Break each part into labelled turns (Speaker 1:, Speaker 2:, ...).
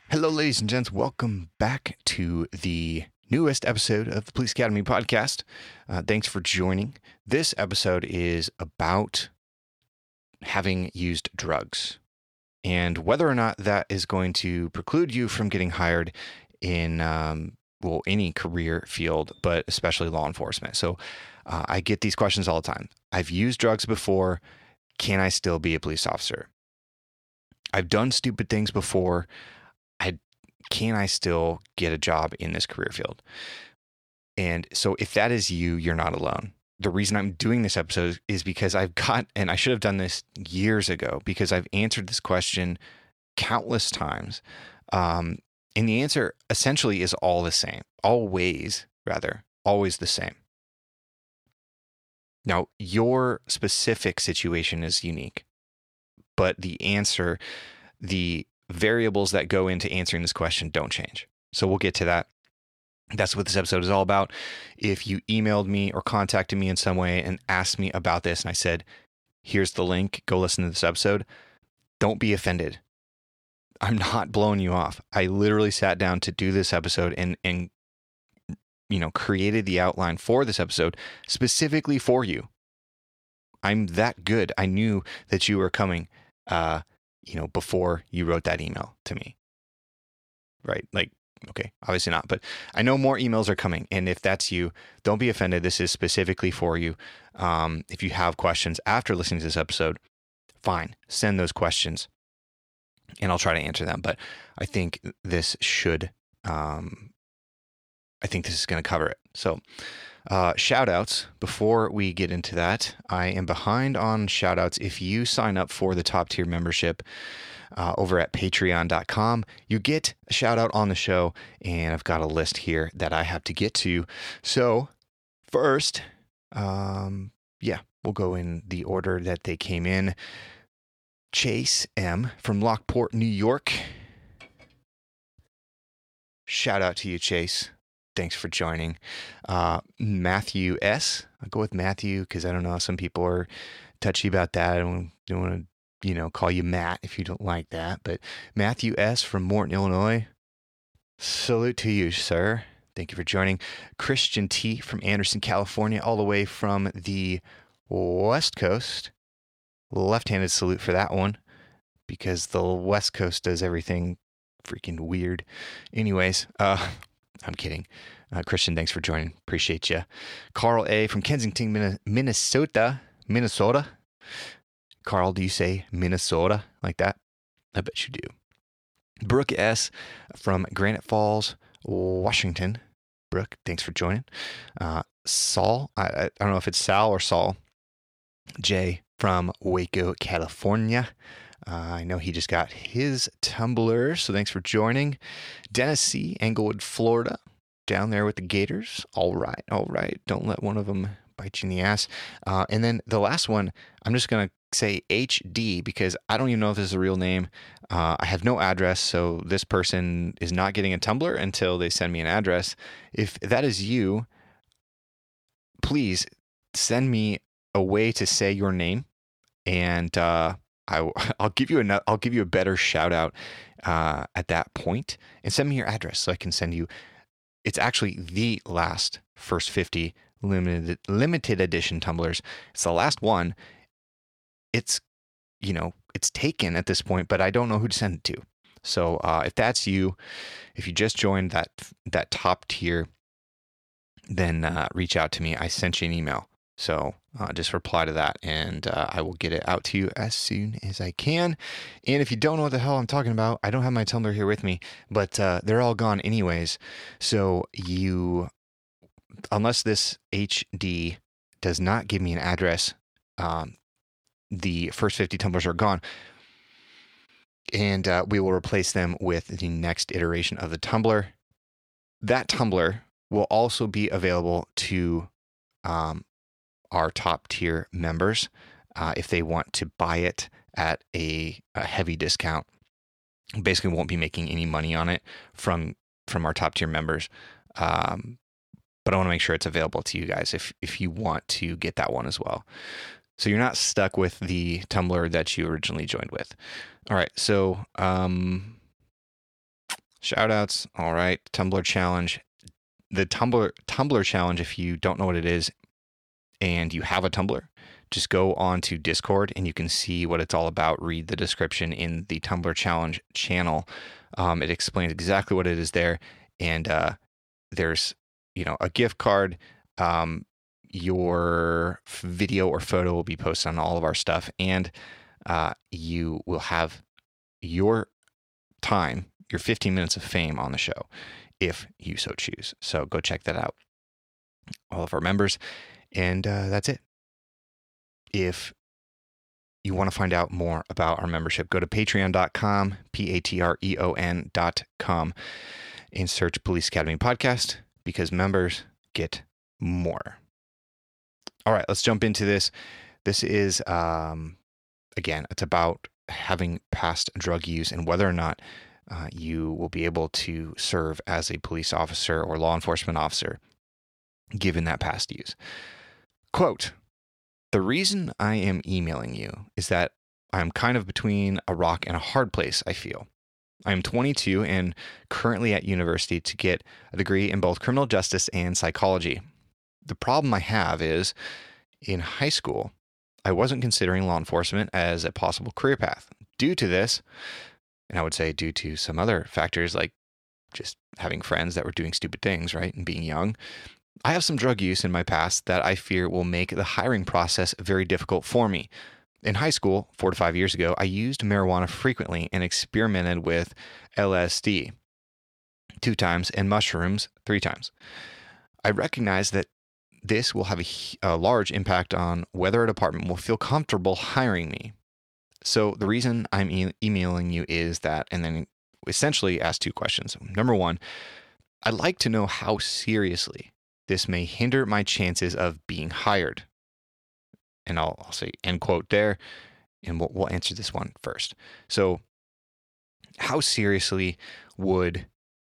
Speaker 1: Hello, ladies and gents. Welcome back to the newest episode of the Police Academy podcast. Thanks for joining. This episode is about having used drugs and whether or not that is going to preclude you from getting hired in, any career field, but especially law enforcement. So I get these questions all the time. I've used drugs before. Can I still be a police officer? I've done stupid things before. Can I still get a job in this career field? And so if that is you, you're not alone. The reason I'm doing this episode is because and I should have done this years ago, because I've answered this question countless times. And the answer essentially is always the same. Now, your specific situation is unique, but the variables that go into answering this question don't change. So we'll get to that. That's what this episode is all about. If you emailed me or contacted me in some way and asked me about this, and I said, here's the link, go listen to this episode, don't be offended. I'm not blowing you off. I literally sat down to do this episode and created the outline for this episode specifically for you. I'm that good. I knew that you were coming, before you wrote that email to me, right? Okay, obviously not, but I know more emails are coming. And if that's you, don't be offended. This is specifically for you. If you have questions after listening to this episode, fine, send those questions and I'll try to answer them. But I think this is going to cover it. So, shout outs. Before we get into that, I am behind on shout outs. If you sign up for the top tier membership over at patreon.com, you get a shout out on the show, and I've got a list here that I have to get to. So first, we'll go in the order that they came in. Chase M from Lockport, New York. Shout out to you, Chase. Thanks for joining. Matthew S. I'll go with Matthew because I don't know. Some people are touchy about that. I don't want to, call you Matt if you don't like that. But Matthew S. from Morton, Illinois. Salute to you, sir. Thank you for joining. Christian T. from Anderson, California, all the way from the West Coast. Left-handed salute for that one because the West Coast does everything freaking weird. Anyways, I'm kidding. Christian, thanks for joining. Appreciate you. Carl A. from Kensington, Minnesota. Carl, do you say Minnesota like that? I bet you do. Brooke S. from Granite Falls, Washington. Brooke, thanks for joining. Saul, I don't know if it's Sal or Saul. J. from Waco, California. I know he just got his tumbler, so thanks for joining. Dennis C., Englewood, Florida, down there with the Gators. All right. Don't let one of them bite you in the ass. And then the last one, I'm just going to say HD because I don't even know if this is a real name. I have no address, so this person is not getting a tumbler until they send me an address. If that is you, please send me a way to say your name, and I'll give you a better shout out at that point, and send me your address so I can send you. It's actually the last first 50 limited edition tumblers. It's the last one. It's taken at this point, but I don't know who to send it to. So if that's you, if you just joined that top tier, then reach out to me. I sent you an email. So just reply to that, and I will get it out to you as soon as I can. And if you don't know what the hell I'm talking about, I don't have my Tumblr here with me, but they're all gone anyways. So unless this HD does not give me an address, the first 50 Tumblrs are gone. And we will replace them with the next iteration of the Tumblr. That Tumblr will also be available to our top tier members if they want to buy it at a heavy discount. Basically won't be making any money on it from our top tier members, but I want to make sure it's available to you guys if you want to get that one as well. So you're not stuck with the Tumblr that you originally joined with. All right, so Shout outs. All right. Tumblr challenge. The Tumblr challenge, if you don't know what it is and you have a Tumblr, just go on to Discord and you can see what it's all about. Read the description in the Tumblr challenge channel. It explains exactly what it is there. And there's, a gift card. Your video or photo will be posted on all of our stuff. And you will have your time, your 15 minutes of fame on the show, if you so choose. So go check that out. All of our members. And that's it. If you want to find out more about our membership, go to patreon.com, patreon.com, and search Police Academy Podcast, because members get more. All right, let's jump into this. This is, again, it's about having past drug use and whether or not you will be able to serve as a police officer or law enforcement officer given that past use. Quote, "The reason I am emailing you is that I'm kind of between a rock and a hard place, I feel. I am 22 and currently at university to get a degree in both criminal justice and psychology. The problem I have is, in high school, I wasn't considering law enforcement as a possible career path. Due to this, and I would say due to some other factors like just having friends that were doing stupid things, right, and being young, I have some drug use in my past that I fear will make the hiring process very difficult for me. In high school, 4 to 5 years ago, I used marijuana frequently and experimented with LSD 2 times and mushrooms 3 times. I recognize that this will have a large impact on whether a department will feel comfortable hiring me. So the reason I'm emailing you is that," and then essentially ask 2 questions. Number 1, I'd like to know how seriously this may hinder my chances of being hired. And I'll say end quote there, and we'll answer this one first. So how seriously would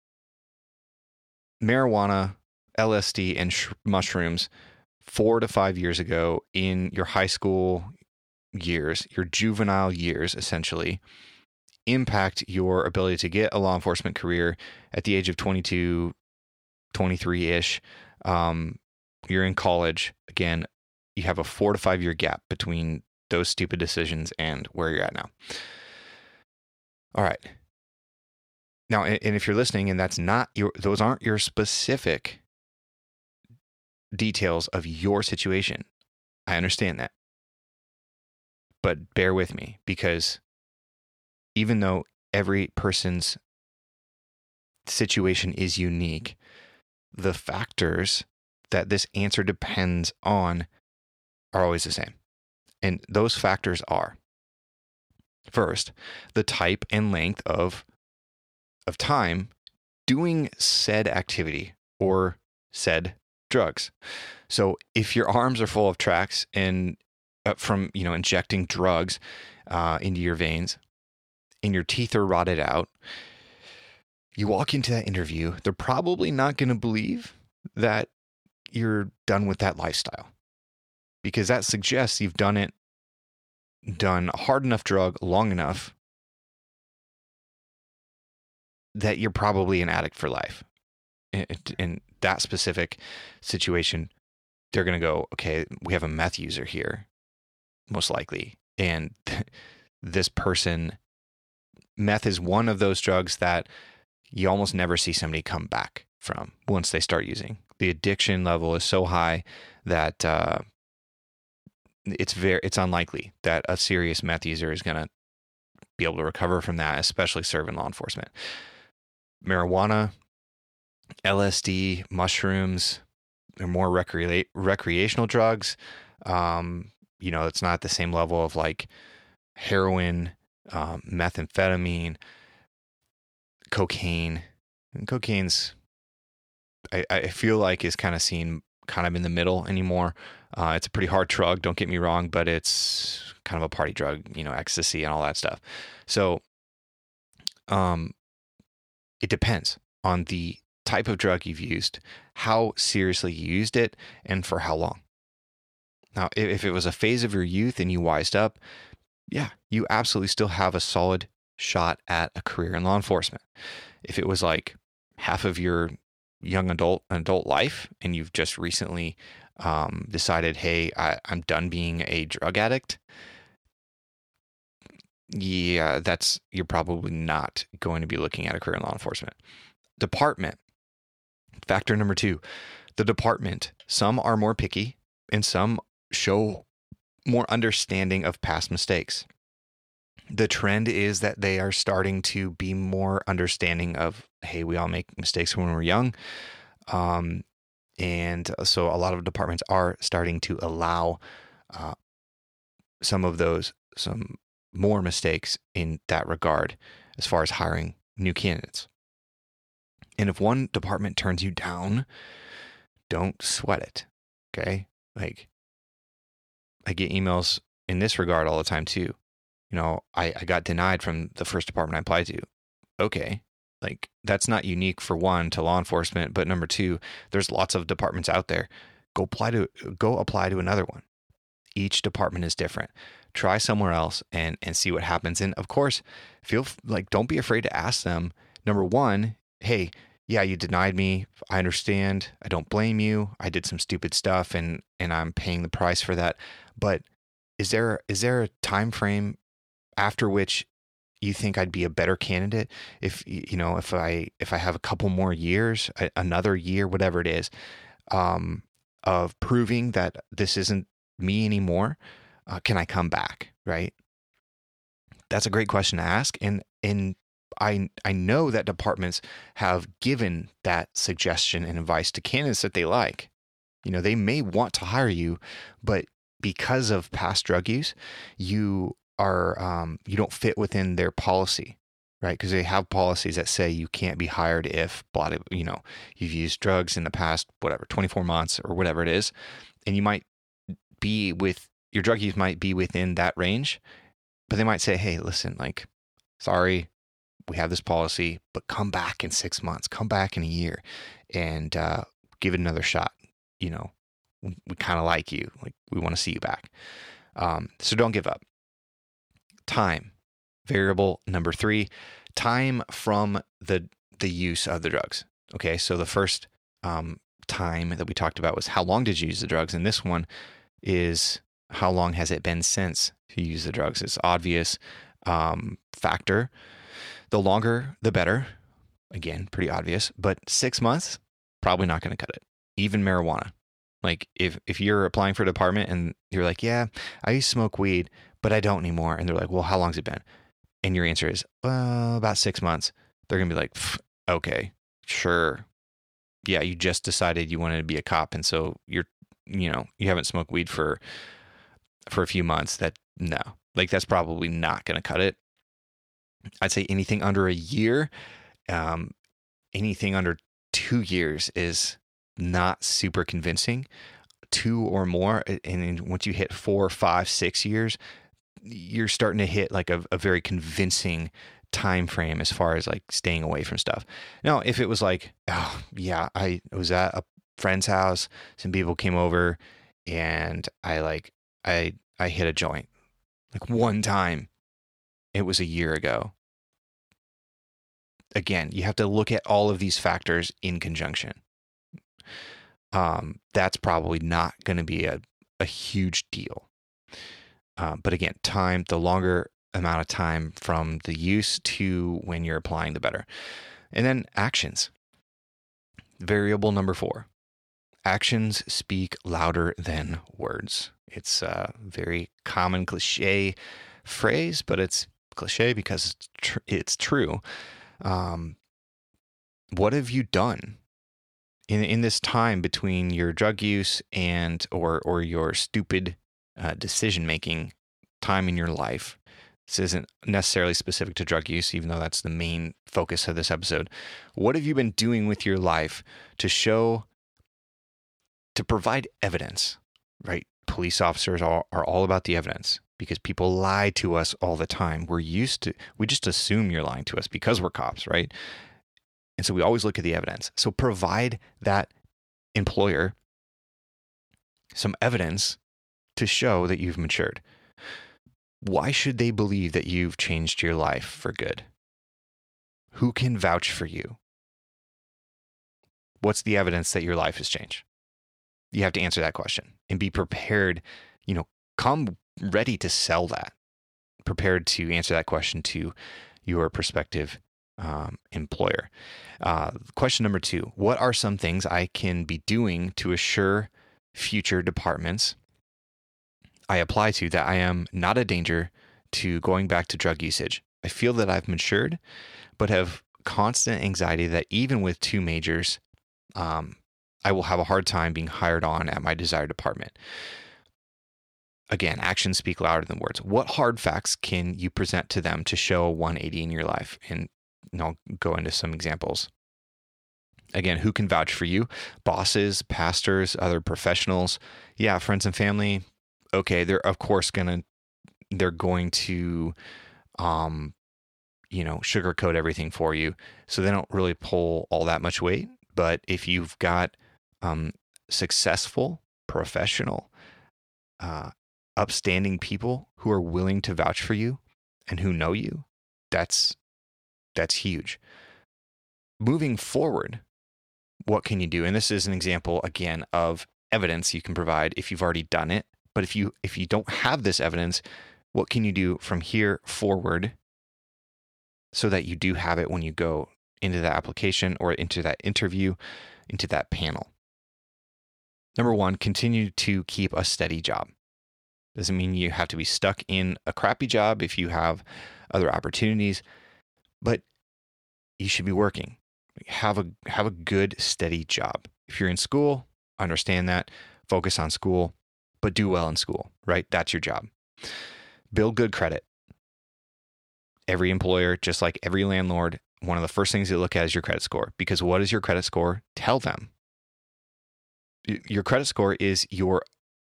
Speaker 1: marijuana, LSD, and mushrooms 4 to 5 years ago in your high school years, your juvenile years, essentially, impact your ability to get a law enforcement career at the age of 22, 23-ish? You're in college. Again, you have a 4 to 5 year gap between those stupid decisions and where you're at now. All right. Now, and if you're listening and those aren't your specific details of your situation, I understand that. But bear with me, because even though every person's situation is unique, the factors that this answer depends on are always the same. And those factors are, first, the type and length of time doing said activity or said drugs. So if your arms are full of tracks and from injecting drugs into your veins, and your teeth are rotted out, you walk into that interview, they're probably not going to believe that you're done with that lifestyle, because that suggests you've done a hard enough drug long enough that you're probably an addict for life. In that specific situation, they're going to go, okay, we have a meth user here, most likely. And this person, meth is one of those drugs that you almost never see somebody come back from once they start using. The addiction level is so high that it's unlikely that a serious meth user is going to be able to recover from that, especially serving law enforcement. Marijuana, LSD, mushrooms, they're more recreational drugs. It's not the same level of like heroin, methamphetamine, cocaine. And cocaine's, I feel like, is kind of seen kind of in the middle anymore. It's a pretty hard drug, don't get me wrong, but it's kind of a party drug, ecstasy and all that stuff. So it depends on the type of drug you've used, how seriously you used it, and for how long. Now, if it was a phase of your youth and you wised up, yeah, you absolutely still have a solid shot at a career in law enforcement. If it was like half of your young adult life and you've just recently decided, hey, I'm done being a drug addict, yeah, you're probably not going to be looking at a career in law enforcement. Department. Factor number 2, the department. Some are more picky and some show more understanding of past mistakes. The trend is that they are starting to be more understanding of, hey, we all make mistakes when we're young. And so a lot of departments are starting to allow some more mistakes in that regard as far as hiring new candidates. And if one department turns you down, don't sweat it. Okay? Like, I get emails in this regard all the time too. You know, I got denied from the first department I applied to. Okay. Like, that's not unique, for one, to law enforcement, but number 2, there's lots of departments out there. Go apply to another one. Each department is different. Try somewhere else and see what happens. And of course, don't be afraid to ask them. Number 1, hey, yeah, you denied me. I understand. I don't blame you. I did some stupid stuff and I'm paying the price for that. But is there a time frame after which you think I'd be a better candidate if I have a couple more years, another year, whatever it is, of proving that this isn't me anymore? Can I come back? Right? That's a great question to ask. And I know that departments have given that suggestion and advice to candidates that they like. You know, they may want to hire you, but because of past drug use, you don't fit within their policy, right? Because they have policies that say you can't be hired if you've used drugs in the past, 24 months or whatever it is, and your drug use might be within that range, but they might say, hey, listen, like, sorry, we have this policy, but come back in 6 months, come back in a year, and give it another shot. You know, we kind of like you, like, we want to see you back. So don't give up. Time, variable number 3, time from the use of the drugs. Okay, so the first time that we talked about was how long did you use the drugs, and this one is how long has it been since you used the drugs. It's obvious factor. The longer, the better. Again, pretty obvious, but 6 months, probably not going to cut it. Even marijuana. Like, if you're applying for a department and you're like, yeah, I used to smoke weed, but I don't anymore. And they're like, well, how long's it been? And your answer is, well, about 6 months. They're going to be like, okay, sure. Yeah, you just decided you wanted to be a cop. And so you haven't smoked weed for a few months. That's probably not going to cut it. I'd say anything under a year, anything under 2 years is not super convincing. 2 or more, and once you hit 4, 5, 6 years, you're starting to hit like a very convincing time frame as far as like staying away from stuff. Now, if it was like, oh yeah, I was at a friend's house, some people came over, and I hit a joint like one time. It was a year ago. Again, you have to look at all of these factors in conjunction. That's probably not going to be a huge deal. But again, time, the longer amount of time from the use to when you're applying, the better. And then actions. Variable number 4. Actions speak louder than words. It's a very common cliche phrase, but it's cliche because it's true. What have you done in this time between your drug use and or your stupid decision making time in your life? This isn't necessarily specific to drug use, even though that's the main focus of this episode. What have you been doing with your life to provide evidence, right? Police officers are all about the evidence because people lie to us all the time. We just assume you're lying to us because we're cops, right? And so we always look at the evidence. So provide that employer some evidence to show that you've matured. Why should they believe that you've changed your life for good? Who can vouch for you? What's the evidence that your life has changed? You have to answer that question and be prepared, come ready to sell that, prepared to answer that question to your prospective employer. Question number 2, what are some things I can be doing to assure future departments I apply to that I am not a danger to going back to drug usage? I feel that I've matured, but have constant anxiety that even with 2 majors, I will have a hard time being hired on at my desired department. Again, actions speak louder than words. What hard facts can you present to them to show a 180 in your life? And I'll go into some examples. Again, who can vouch for you? Bosses, pastors, other professionals. Yeah, friends and family. Okay, they're of course going to sugarcoat everything for you. So they don't really pull all that much weight. But if you've got successful, professional, upstanding people who are willing to vouch for you and who know you, that's huge. Moving forward, what can you do? And this is an example, again, of evidence you can provide if you've already done it. But if you don't have this evidence, what can you do from here forward so that you do have it when you go into that application or into that interview, into that panel? Number 1, continue to keep a steady job. Doesn't mean you have to be stuck in a crappy job if you have other opportunities, but you should be working. Have a good, steady job. If you're in school, understand that. Focus on school, but do well in school, right? That's your job. Build good credit. Every employer, just like every landlord, one of the first things you look at is your credit score. Because what is your credit score? Tell them. Your credit score is your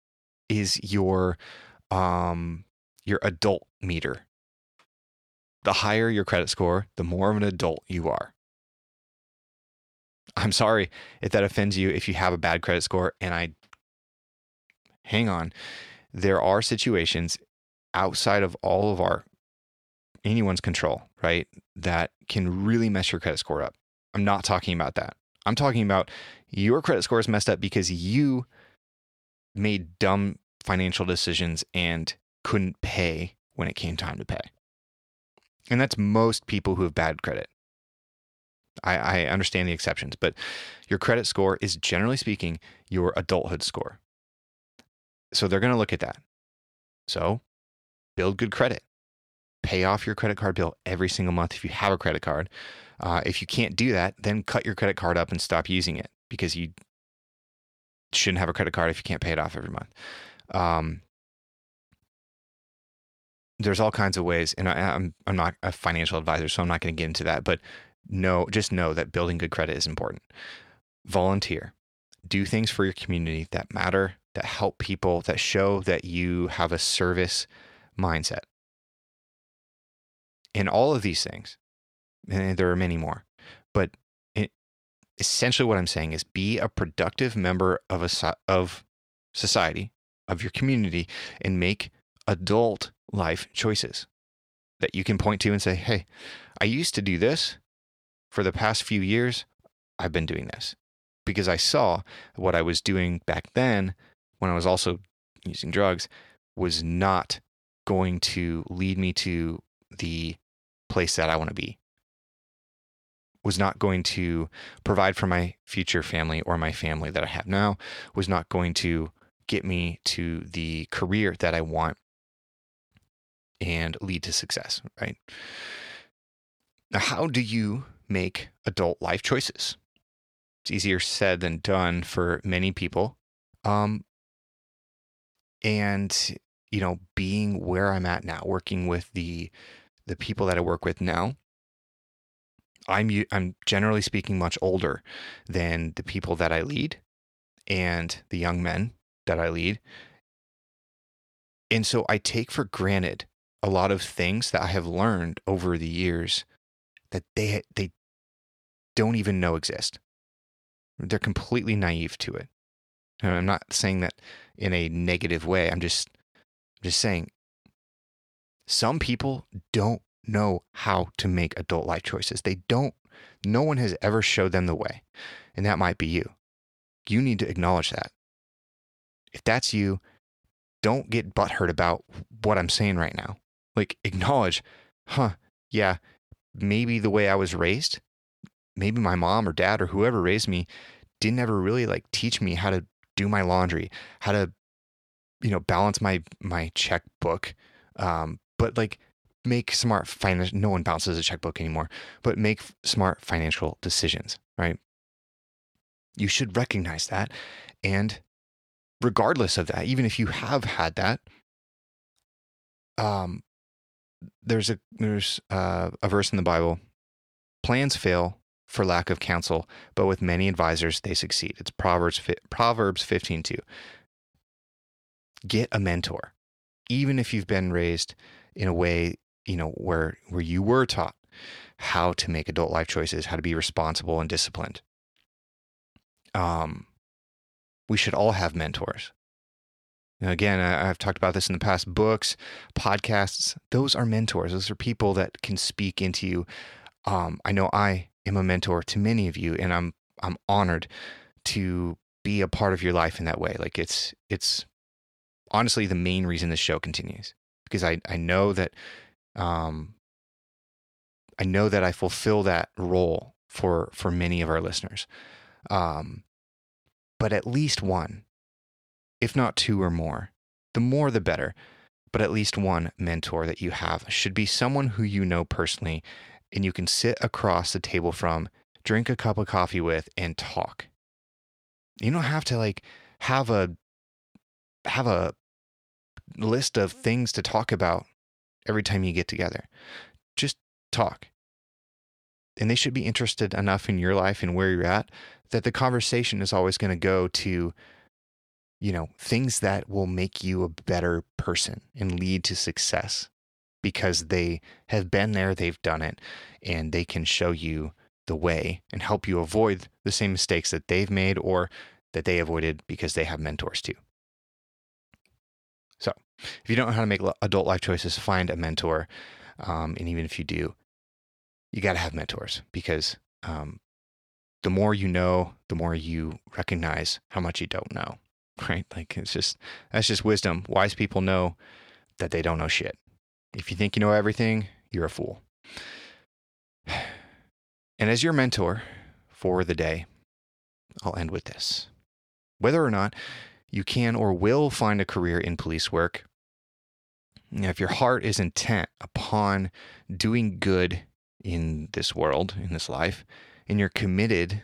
Speaker 1: adult meter. The higher your credit score, the more of an adult you are. I'm sorry if that offends you if you have a bad credit score, and hang on. There are situations outside of all of anyone's control, right, that can really mess your credit score up. I'm not talking about that. I'm talking about your credit score is messed up because you made dumb financial decisions and couldn't pay when it came time to pay. And that's most people who have bad credit. I understand the exceptions, but your credit score is, generally speaking, your adulthood score. So they're going to look at that. So build good credit. Pay off your credit card bill every single month if you have a credit card. If you can't do that, then cut your credit card up and stop using it, because you shouldn't have a credit card if you can't pay it off every month. There's all kinds of ways, and I'm not a financial advisor, so I'm not going to get into that, but just know that building good credit is important. Volunteer. Do things for your community that matter, that help people, that show that you have a service mindset. And all of these things, and there are many more, but essentially what I'm saying is be a productive member of society, of your community, and make adult life choices that you can point to and say, hey, I used to do this. For the past few years, I've been doing this because I saw what I was doing back then when I was also using drugs was not going to lead me to the place that I want to be, was not going to provide for my future family or my family that I have now, was not going to get me to the career that I want and lead to success, right? Now, how do you make adult life choices? It's easier said than done for many people. And, being where I'm at now, working with the people that I work with now, I'm generally speaking much older than the people that I lead and the young men that I lead. And so I take for granted a lot of things that I have learned over the years that they don't even know exist. They're completely naive to it. And I'm not saying that in a negative way. I'm just saying Some people don't know how to make adult life choices. No one has ever showed them the way. And that might be you. You need to acknowledge that. If that's you, don't get butthurt about what I'm saying right now. Like, acknowledge, yeah, maybe the way I was raised, maybe my mom or dad or whoever raised me didn't ever really like teach me how to do my laundry, how to, balance my checkbook. But like make smart financial, no one balances a checkbook anymore, but make smart financial decisions, right? You should recognize that. And regardless of that, even if you have had that, there's a verse in the Bible: plans fail for lack of counsel, but with many advisors they succeed. It's Proverbs 15:2. Get a mentor, even if you've been raised in a way, where you were taught how to make adult life choices, how to be responsible and disciplined. We should all have mentors. Now, again, I've talked about this in the past. Books, podcasts, those are mentors. Those are people that can speak into you. I know I am a mentor to many of you, and I'm honored to be a part of your life in that way. Like it's honestly the main reason this show continues, because I know that I fulfill that role for many of our listeners. But at least one, if not two or more, the more the better, but at least one mentor that you have should be someone who you know personally and you can sit across the table from, drink a cup of coffee with, and talk. You don't have to like have a list of things to talk about every time you get together. Just talk. And they should be interested enough in your life and where you're at that the conversation is always going to go to, things that will make you a better person and lead to success, because they have been there, they've done it, and they can show you the way and help you avoid the same mistakes that they've made or that they avoided because they have mentors too. So if you don't know how to make adult life choices, find a mentor. And even if you do, you got to have mentors, because the more you know, the more you recognize how much you don't know, right? Like that's just wisdom. Wise people know that they don't know shit. If you think you know everything, you're a fool. And as your mentor for the day, I'll end with this. Whether or not you can or will find a career in police work, if your heart is intent upon doing good in this world, in this life, and you're committed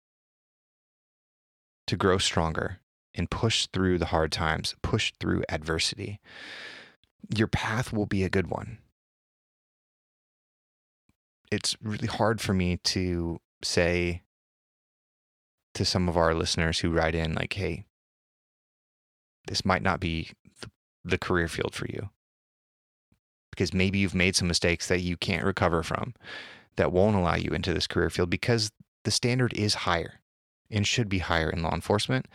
Speaker 1: to grow stronger and push through the hard times, push through adversity, your path will be a good one. It's really hard for me to say to some of our listeners who write in like, hey, this might not be the career field for you, because maybe you've made some mistakes that you can't recover from that won't allow you into this career field, because the standard is higher and should be higher in law enforcement.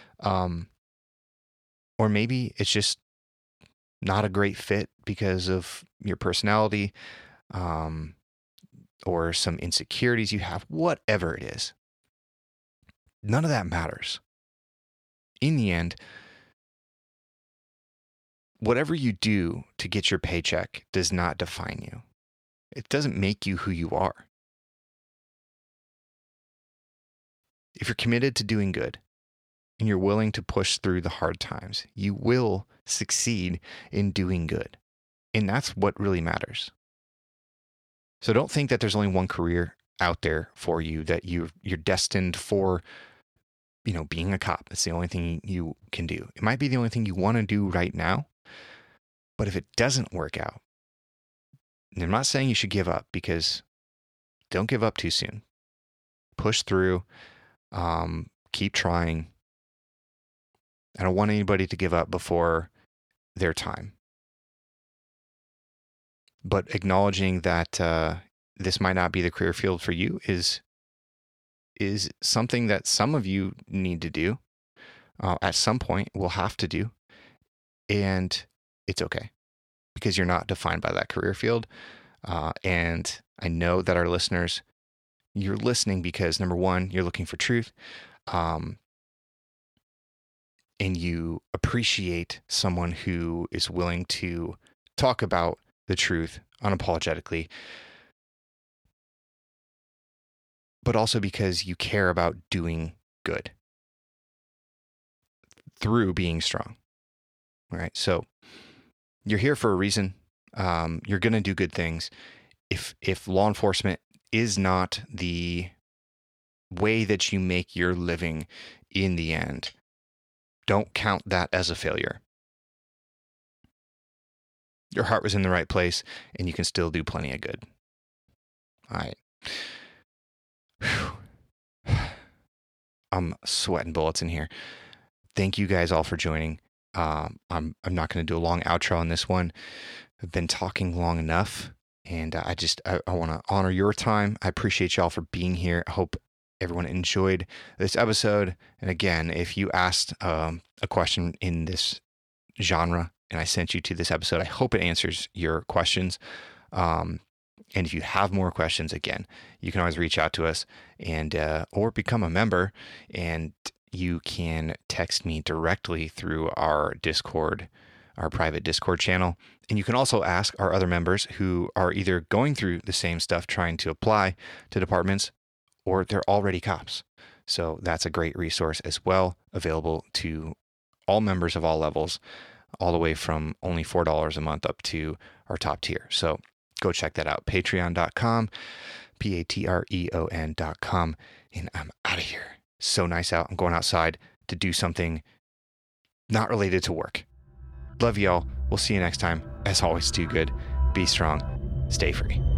Speaker 1: Or maybe it's just not a great fit because of your personality, or some insecurities you have, whatever it is. None of that matters. In the end, whatever you do to get your paycheck does not define you. It doesn't make you who you are. If you're committed to doing good and you're willing to push through the hard times, you will succeed in doing good. And that's what really matters. So don't think that there's only one career out there for you, that you're destined for, being a cop. That's the only thing you can do. It might be the only thing you want to do right now. But if it doesn't work out, and I'm not saying you should give up, because don't give up too soon. Push through, keep trying. I don't want anybody to give up before their time. But acknowledging that this might not be the career field for you is something that some of you need to do. At some point, will have to do. And it's okay. because you're not defined by that career field. And I know that our listeners, you're listening because number one, you're looking for truth. And you appreciate someone who is willing to talk about the truth unapologetically, but also because you care about doing good through being strong. All right. So you're here for a reason. You're going to do good things. If law enforcement is not the way that you make your living in the end, don't count that as a failure. Your heart was in the right place, and you can still do plenty of good. All right. Whew. I'm sweating bullets in here. Thank you guys all for joining. I'm not going to do a long outro on this one. I've been talking long enough, and I want to honor your time. I appreciate y'all for being here. I hope everyone enjoyed this episode. And again, if you asked a question in this genre and I sent you to this episode, I hope it answers your questions. And if you have more questions, again, you can always reach out to us and or become a member, and you can text me directly through our Discord, our private Discord channel. And you can also ask our other members who are either going through the same stuff trying to apply to departments, or they're already cops. So that's a great resource as well, available to all members of all levels, all the way from only $4 a month up to our top tier. So go check that out. Patreon.com, Patreon.com. And I'm out of here. So nice out. I'm going outside to do something not related to work. Love y'all. We'll see you next time. As always, do good, be strong, stay free.